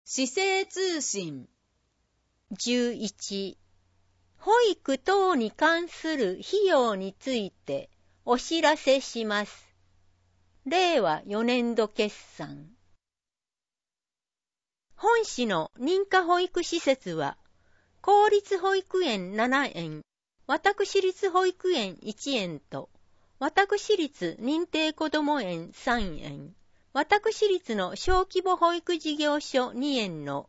市政通信。 11、保育等に関する費用についてお知らせします。令和4年度決算。本市の認可保育施設は、公立保育園7園、私立保育園1園と、私立認定こども園3園、私立の小規模保育事業所2園の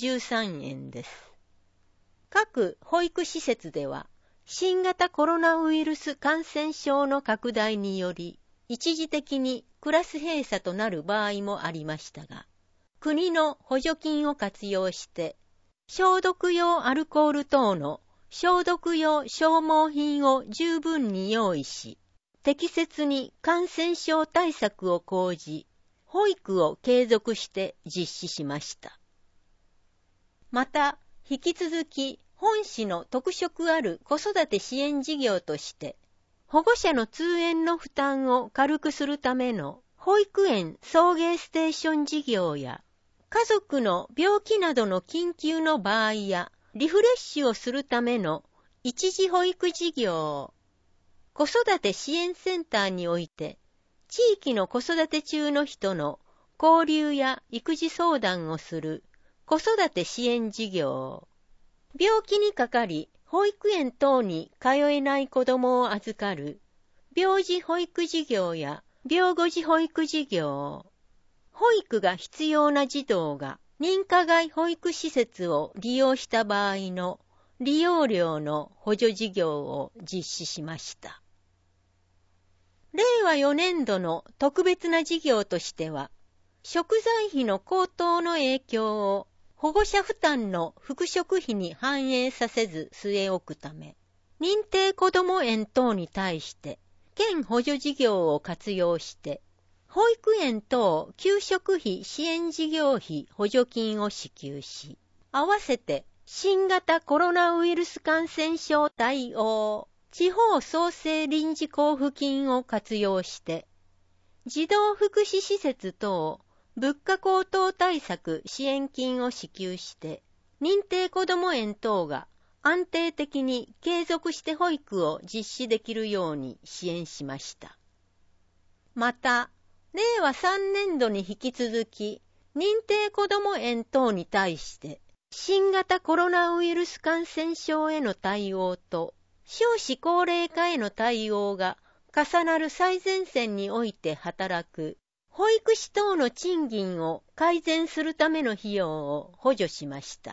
13園です。各保育施設では、新型コロナウイルス感染症の拡大により、一時的にクラス閉鎖となる場合もありましたが、国の補助金を活用して、消毒用アルコール等の消毒用消耗品を十分に用意し、適切に感染症対策を講じ、保育を継続して実施しました。また、引き続き本市の特色ある子育て支援事業として、保護者の通園の負担を軽くするための保育園送迎ステーション事業や、家族の病気などの緊急の場合やリフレッシュをするための一時保育事業、子育て支援センターにおいて地域の子育て中の人の交流や育児相談をする子育て支援事業、病気にかかり保育園等に通えない子どもを預かる病児保育事業や病後児保育事業、保育が必要な児童が認可外保育施設を利用した場合の利用料の補助事業を実施しました。令和4年度の特別な事業としては、食材費の高騰の影響を保護者負担の副食費に反映させず据え置くため、認定こども園等に対して県補助事業を活用して、保育園等給食費支援事業費補助金を支給し、合わせて新型コロナウイルス感染症対応地方創生臨時交付金を活用して、児童福祉施設等物価高騰対策支援金を支給して、認定こども園等が安定的に継続して保育を実施できるように支援しました。また、令和3年度に引き続き、認定こども園等に対して、新型コロナウイルス感染症への対応と、少子高齢化への対応が重なる最前線において働く、保育士等の賃金を改善するための費用を補助しました。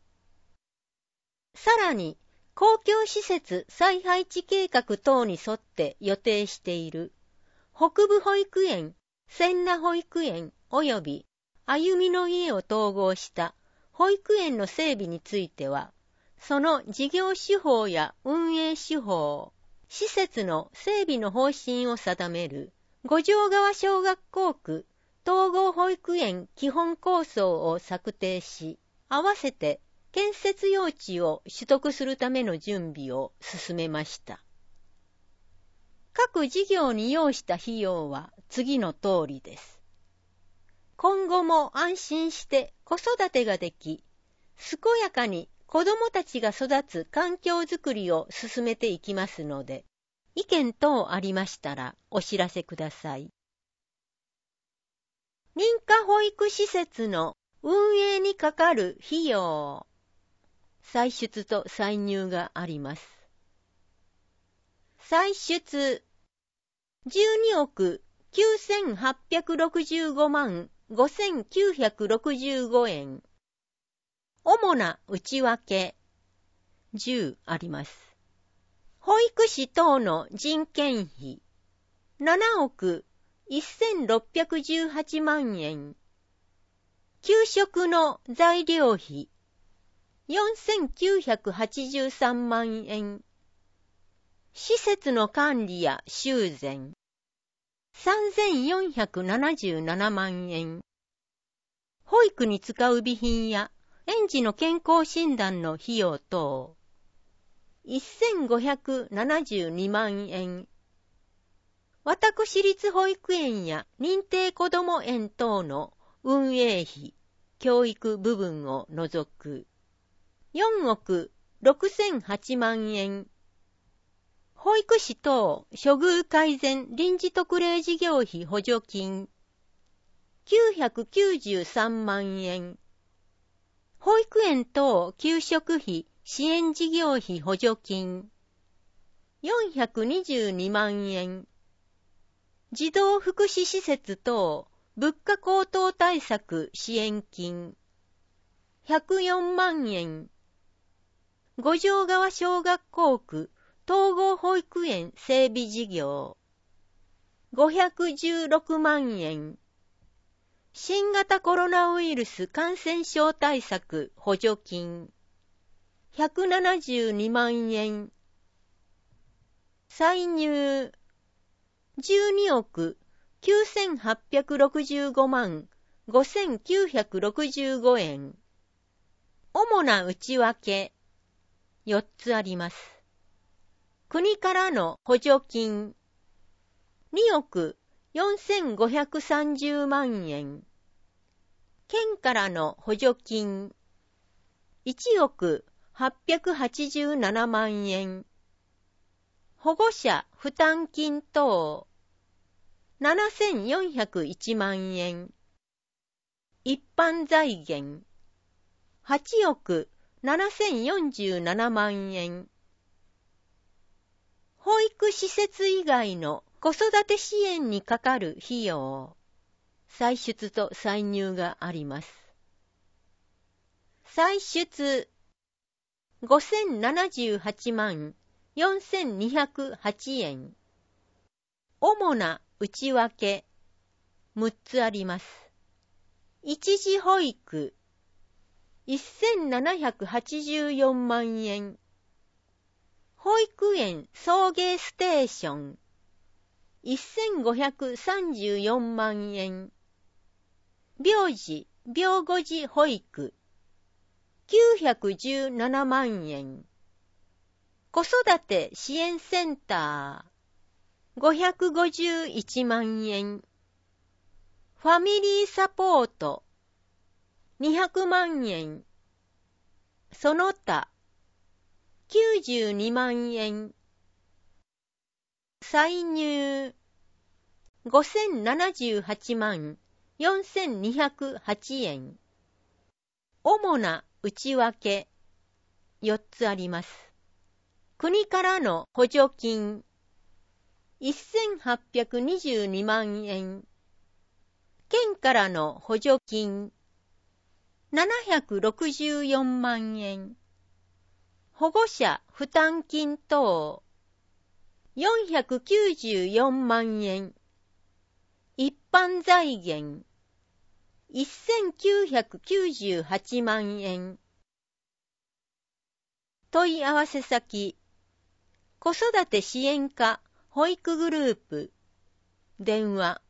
さらに、公共施設再配置計画等に沿って予定している、北部保育園、千奈保育園及び歩みの家を統合した保育園の整備については、その事業手法や運営手法、施設の整備の方針を定める五条川小学校区統合保育園基本構想を策定し、合わせて建設用地を取得するための準備を進めました。各事業に要した費用は次の通りです。今後も安心して子育てができ、健やかに子どもたちが育つ環境づくりを進めていきますので、意見等ありましたらお知らせください。認可保育施設の運営にかかる費用。歳出と歳入があります。歳出12億9865万5965円。主な内訳10あります。保育士等の人件費7億1618万円。給食の材料費4983万円。施設の管理や修繕3477万円。保育に使う備品や園児の健康診断の費用等1572万円。私立保育園や認定こども園等の運営費教育部分を除く。4億6008万円。保育士等処遇改善臨時特例事業費補助金993万円。保育園等給食費支援事業費補助金422万円。児童福祉施設等物価高騰対策支援金104万円。五条川小学校区統合保育園整備事業516万円。新型コロナウイルス感染症対策補助金172万円。歳入12億9865万5965円。主な内訳4つあります。国からの補助金2億4530万円。県からの補助金1億887万円。保護者負担金等7401万円。一般財源8億7047万円。保育施設以外の子育て支援にかかる費用。歳出と歳入があります。歳出5078万4208円。主な内訳6つあります。一時保育1784万円。保育園送迎ステーション1534万円。病児・病後児保育917万円。子育て支援センター551万円。ファミリーサポート200万円。その他92万円。歳入5078万4208円。主な内訳4つあります。国からの補助金1822万円。県からの補助金764万円。保護者負担金等494万円。一般財源1998万円。問い合わせ先子育て支援課保育グループ電話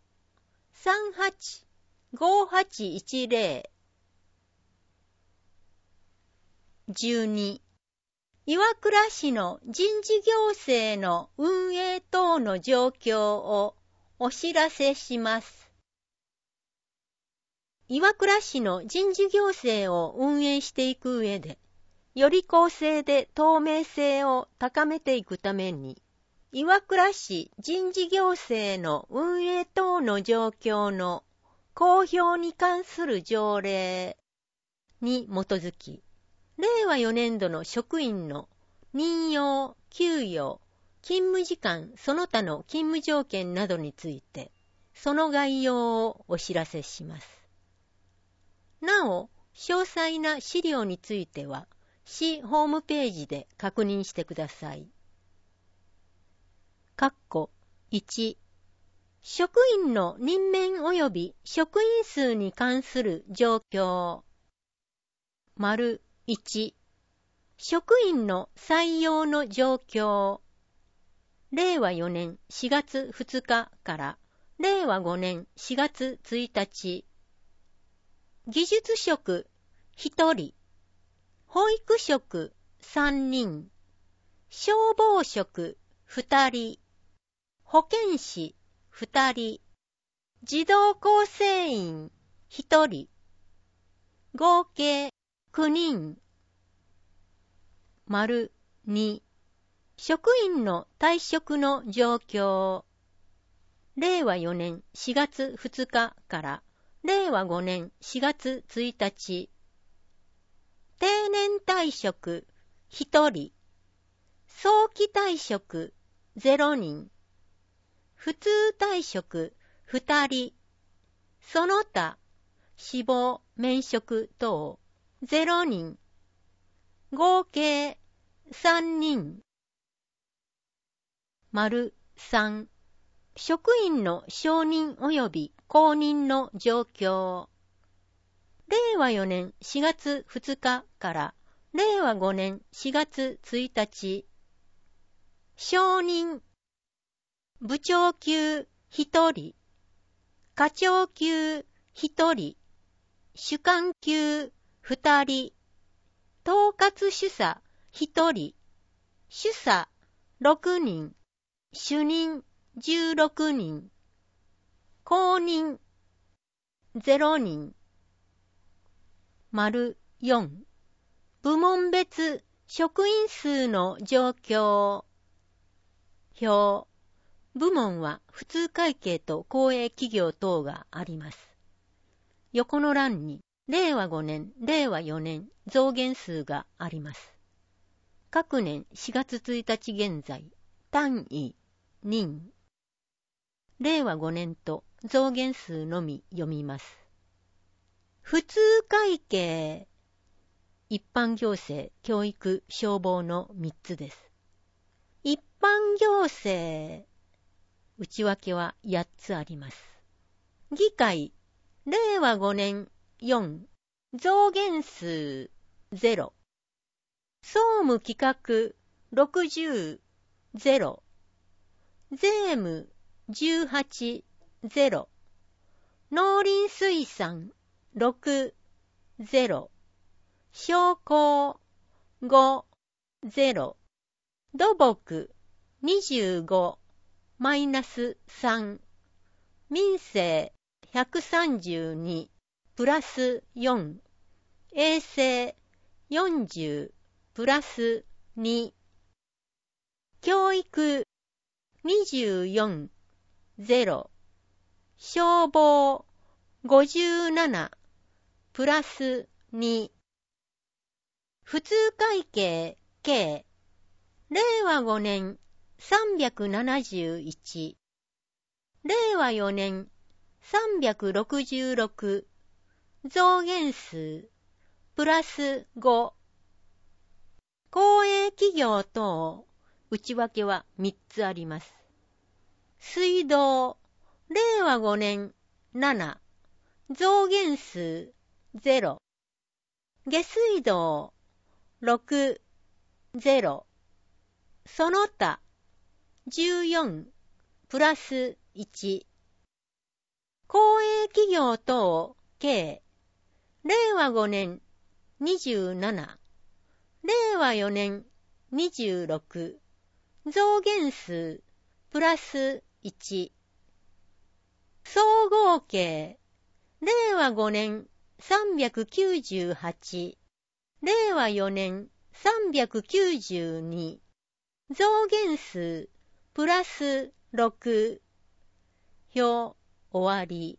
385810 12岩倉市の人事行政の運営等の状況をお知らせします。岩倉市の人事行政を運営していく上で、より公正で透明性を高めていくために、岩倉市人事行政の運営等の状況の公表に関する条例に基づき、令和4年度の職員の任用、給与、勤務時間その他の勤務条件などについて、その概要をお知らせします。なお、詳細な資料については、市ホームページで確認してください。1、職員の任免及び職員数に関する状況。1、職員の採用の状況。令和4年4月2日から令和5年4月1日。技術職1人、保育職3人、消防職2人、保健師2人、児童構成員1人、 合計9人。丸2、職員の退職の状況。令和4年4月2日から令和5年4月1日。定年退職1人。早期退職0人。普通退職2人。その他、死亡、免職等0人。合計3人。丸3、職員の承認及び公認の状況。令和4年4月2日から令和5年4月1日。承認。部長級1人。課長級1人。主幹級2人。統括主査1人。主査6人。主任16人。公認0人。丸4、部門別職員数の状況。表。部門は普通会計と公営企業等があります。横の欄に令和5年、令和4年増減数があります。各年4月1日現在、単位、人。令和5年と増減数のみ読みます。普通会計、一般行政、教育、消防の3つです。一般行政、内訳は8つあります。議会、令和5年4、増減数0。総務企画60、0。税務18、0。農林水産6、0。商工5、0。土木25、マイナス3。民生132、プラス4。衛生40、プラス2。教育24、0。消防57、プラス2。普通会計計。令和5年371。令和4年366。増減数プラス5。公営企業等内訳は3つあります。水道、令和5年7。増減数0。下水道6、0。その他14、プラス1。公営企業等計。令和5年27。令和4年26。増減数プラス1。総合計。令和5年398。令和4年392。増減数プラス6。表終わり。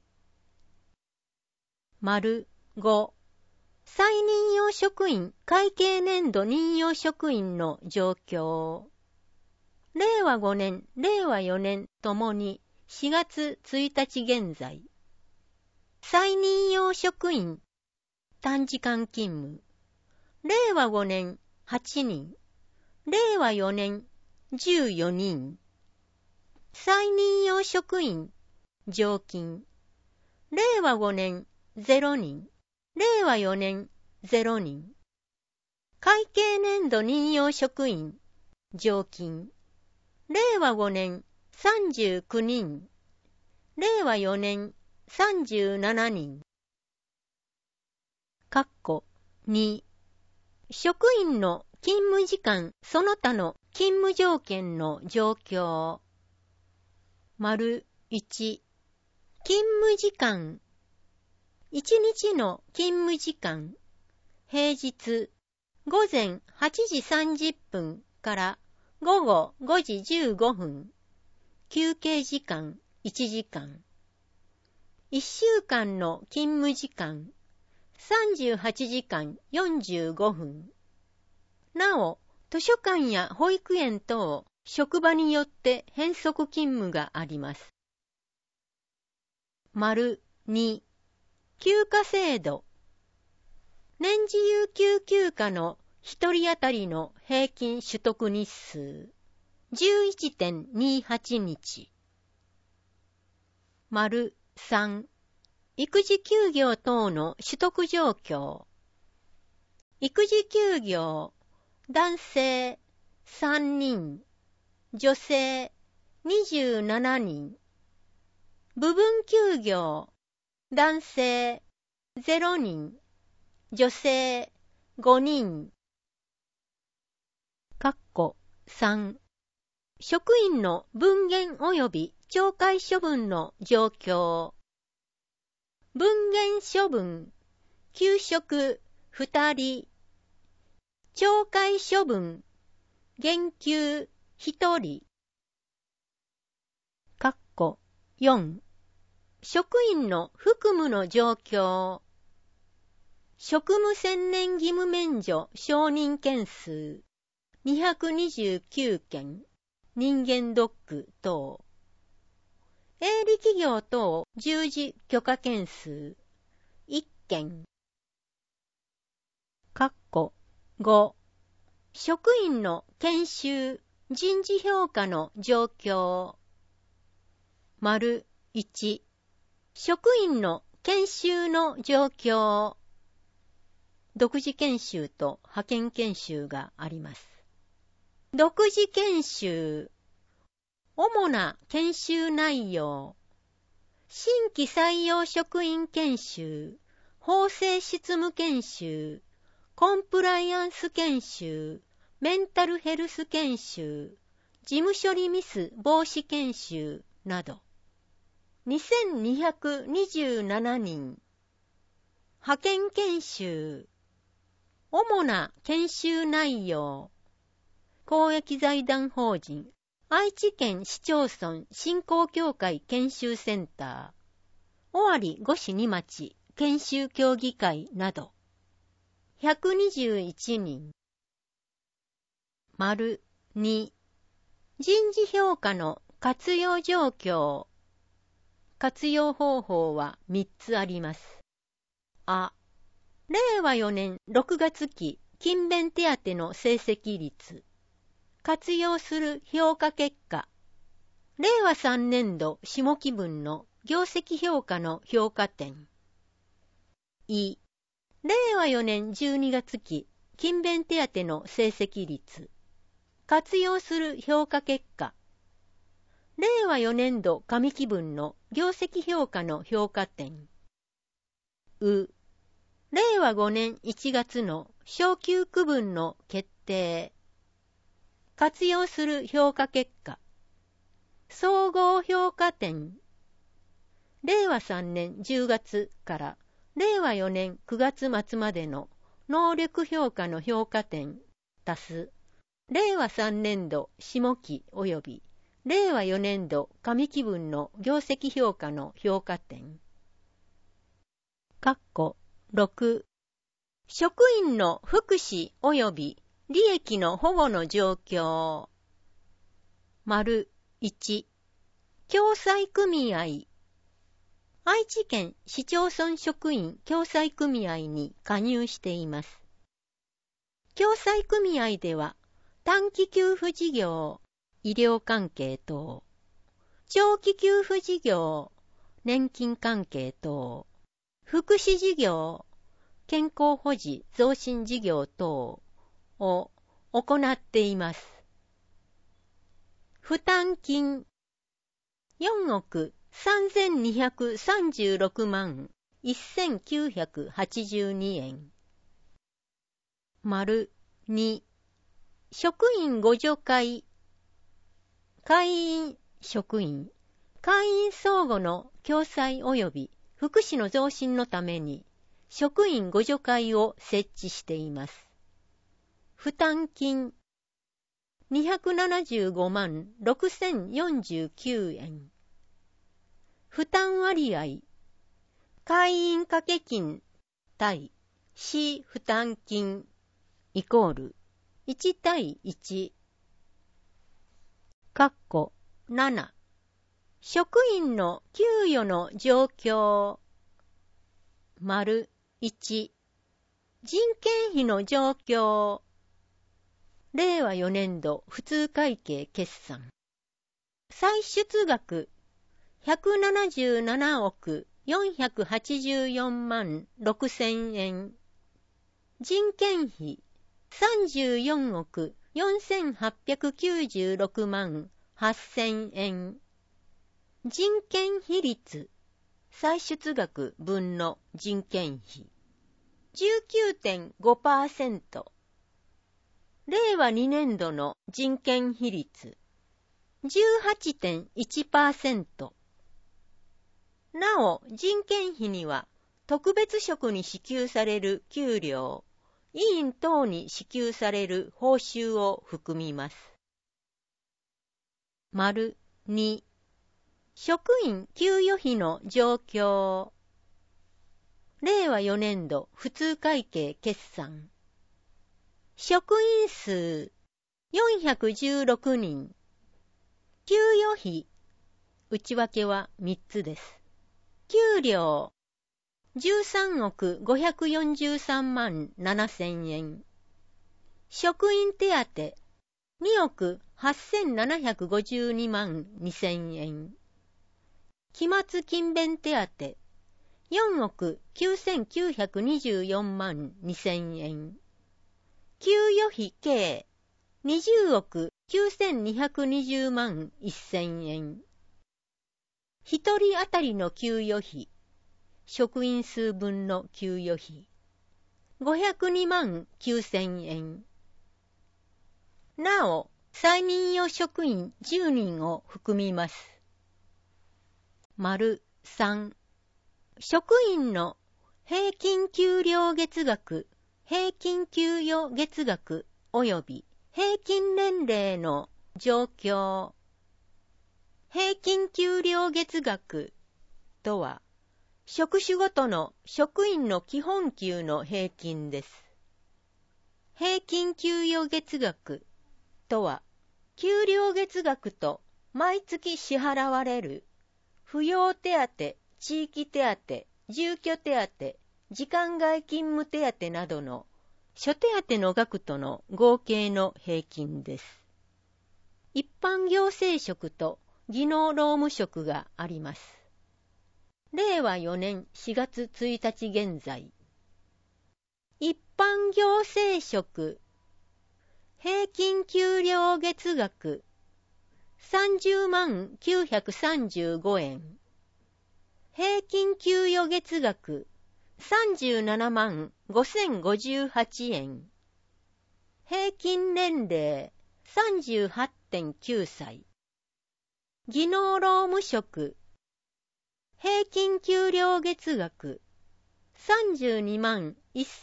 丸5、再任用職員会計年度任用職員の状況。令和5年、令和4年ともに4月1日現在。再任用職員短時間勤務。令和5年8人。令和4年14人。再任用職員常勤。令和5年0人。令和4年0人。会計年度任用職員常勤。令和5年39人。令和4年37人。括弧2、職員の勤務時間その他の勤務条件の状況。丸1、勤務時間。 1日の勤務時間、平日、午前8時30分から午後5時15分、休憩時間1時間。1週間の勤務時間、38時間45分。なお、図書館や保育園等、職場によって変則勤務があります。丸2、休暇制度。年次有給休暇の1人当たりの平均取得日数、11.28 日。丸3、育児休業等の取得状況。育児休業、男性3人、女性27人。部分休業、男性0人、女性5人。3、職員の分限及び懲戒処分の状況。分限処分、休職2人。懲戒処分、減給1人。4、職員の服務の状況。職務専念義務免除承認件数229件、人間ドック等。営利企業等従事許可件数1件。5、職員の研修、人事評価の状況。丸1、職員の研修の状況。独自研修と派遣研修があります。独自研修。主な研修内容。新規採用職員研修、法制執務研修、コンプライアンス研修、メンタルヘルス研修、事務処理ミス防止研修など。2227人。派遣研修。主な研修内容。公益財団法人愛知県市町村振興協会研修センター、尾張五市二町研修協議会など。121人。丸2、人事評価の活用状況。活用方法は3つあります。あ、令和4年6月期勤勉手当の成績率。活用する評価結果。令和3年度下期分の業績評価の評価点。令和4年12月期勤勉手当の成績率。活用する評価結果。令和4年度上期分の業績評価の評価点。令和5年1月の昇給区分の決定。活用する評価結果。総合評価点。令和3年10月から令和4年9月末までの能力評価の評価点足す令和3年度下期及び令和4年度上期分の業績評価の評価点。6、職員の福祉及び利益の保護の状況。丸1、共済組合。愛知県市町村職員共済組合に加入しています。共済組合では短期給付事業、医療関係等、長期給付事業、年金関係等、福祉事業、健康保持増進事業等を行っています。負担金4億3236万1982円。丸2、職員互助会。会員、職員、会員相互の共済及び福祉の増進のために職員互助会を設置しています。負担金275万6049円。負担割合会員掛け金対市負担金イコール1対1。7職員の給与の状況。丸1人件費の状況。令和4年度普通会計決算。歳出額177億484万6000円。人件費34億4896万8000円。人件費率歳出額分の人件費 19.5%。令和2年度の人件費率 18.1%。なお、人件費には特別職に支給される給料、委員等に支給される報酬を含みます。丸2職員給与費の状況。令和4年度普通会計決算。職員数416人。給与費、内訳は3つです。給料13億543万7000円。職員手当2億8752万2000円。期末勤勉手当4億9924万2000円。給与費計20億9220万1000円。一人当たりの給与費、職員数分の給与費502万9000円。なお、再任用職員10人を含みます。丸3職員の平均給料月額、平均給与月額及び平均年齢の状況。平均給料月額とは、職種ごとの職員の基本給の平均です。平均給与月額とは、給料月額と毎月支払われる扶養手当、地域手当、住居手当、時間外勤務手当などの諸手当の額との合計の平均です。一般行政職と技能労務職があります。令和4年4月1日現在。一般行政職平均給料月額30万935円。平均給与月額37万5058円。平均年齢 38.9 歳。技能労務職平均給料月額32万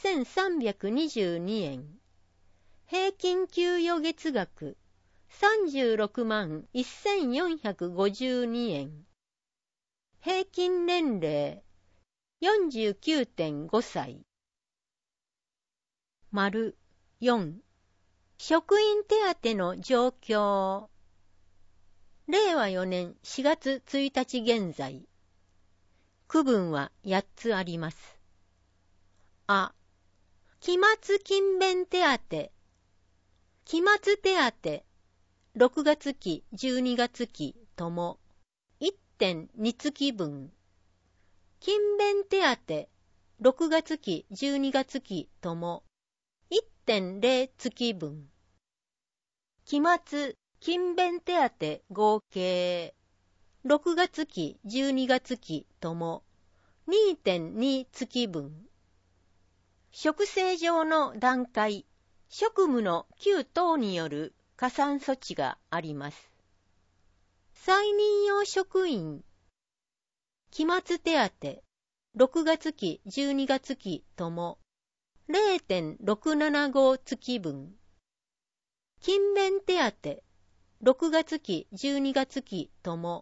1322円。平均給与月額36万1452円。平均年齢 49.5 歳。丸4職員手当の状況。令和4年4月1日現在。区分は8つあります。あ、期末勤勉手当。期末手当、6月期、12月期とも 1.2 月分。勤勉手当、6月期、12月期とも 1.0 月分。期末勤勉手当合計、6月期、12月期とも 2.2 月分。職制上の段階、職務の級等による加算措置があります。再任用職員、期末手当、 6月期、12月期とも 0.675 月分。勤勉手当、6月期、12月期とも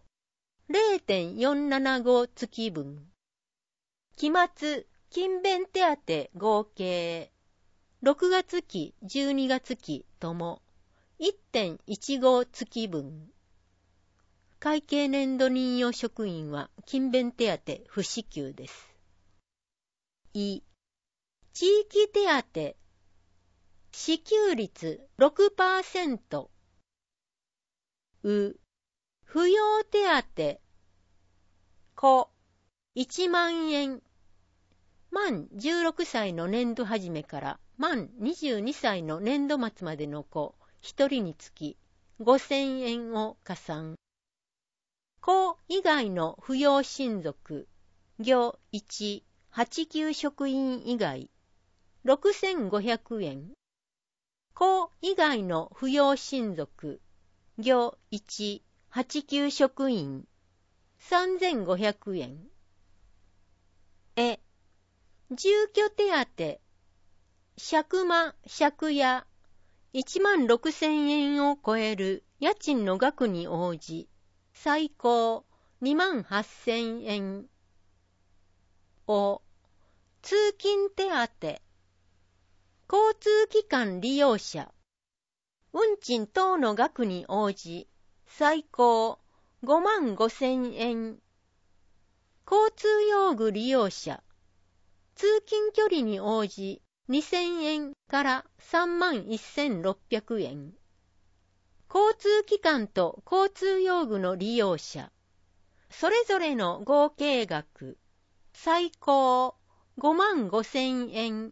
0.475 月分。期末、勤勉手当合計、6月期、12月期とも 1.15 月分。会計年度任用職員は勤勉手当不支給です。地域手当、支給率 6%。扶養手当、子、1万円。満16歳の年度始めから満22歳の年度末までの子1人につき5000円を加算。子以外の扶養親族、行1、8級職員以外、6500円。子以外の扶養親族、行1、8級職員、3500円。住居手当、借間、借家、16000円を超える家賃の額に応じ、最高28000円。通勤手当、交通機関利用者、運賃等の額に応じ、最高55000円。交通用具利用者、通勤距離に応じ2000円から31600円。交通機関と交通用具の利用者、それぞれの合計額、最高55000円。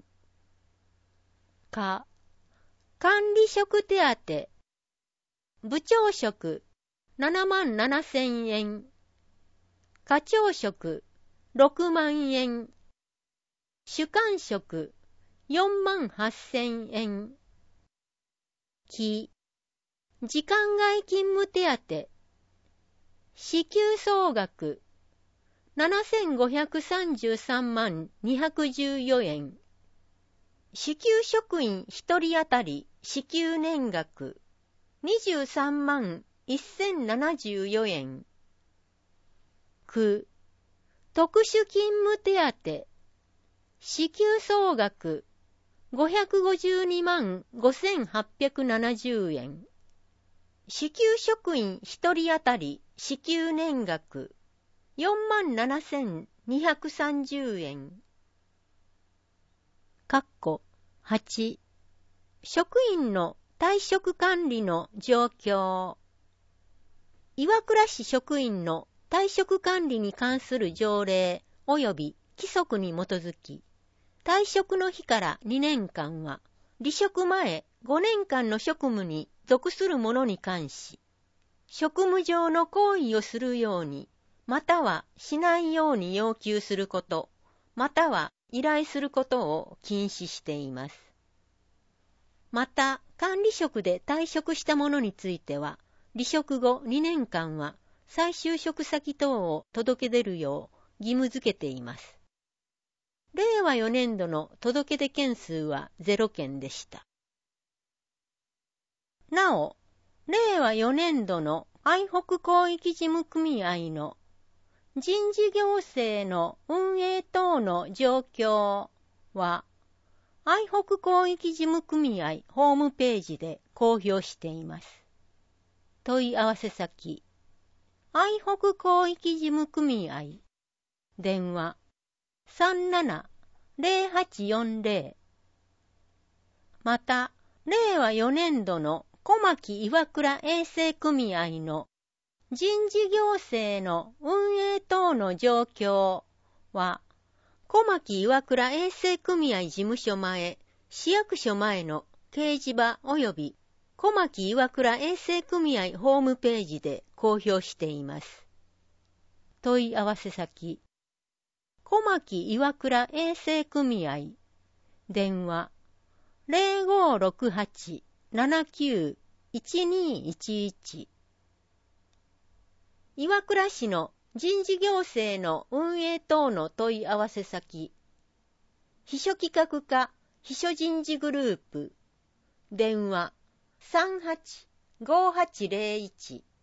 管理職手当、部長職77000円。課長職6万円。主幹職48000円。時間外勤務手当、支給総額7533万214円。支給職員1人当たり支給年額23万1074円。特殊勤務手当、支給総額552万5870円。支給職員1人当たり支給年額47230円。8、職員の退職管理の状況。岩倉市職員の退職管理に関する条例及び規則に基づき、退職の日から2年間は、離職前5年間の職務に属する者に関し、職務上の行為をするように、またはしないように要求すること、または依頼することを禁止しています。また、管理職で退職した者については、離職後2年間は再就職先等を届け出るよう義務付けています。令和4年度の届け出件数は0件でした。なお、令和4年度の愛北広域事務組合の人事行政の運営等の状況は、愛北広域事務組合ホームページで公表しています。問い合わせ先、愛北広域事務組合、電話37-0840。また、令和4年度の小牧岩倉衛生組合の人事行政の運営等の状況は、小牧岩倉衛生組合事務所前、市役所前の掲示板及び小牧岩倉衛生組合ホームページで公表しています。問い合わせ先、小牧岩倉衛生組合、電話0568-79-1211。岩倉市の人事行政の運営等の問い合わせ先、秘書企画課秘書人事グループ、電話 38-5801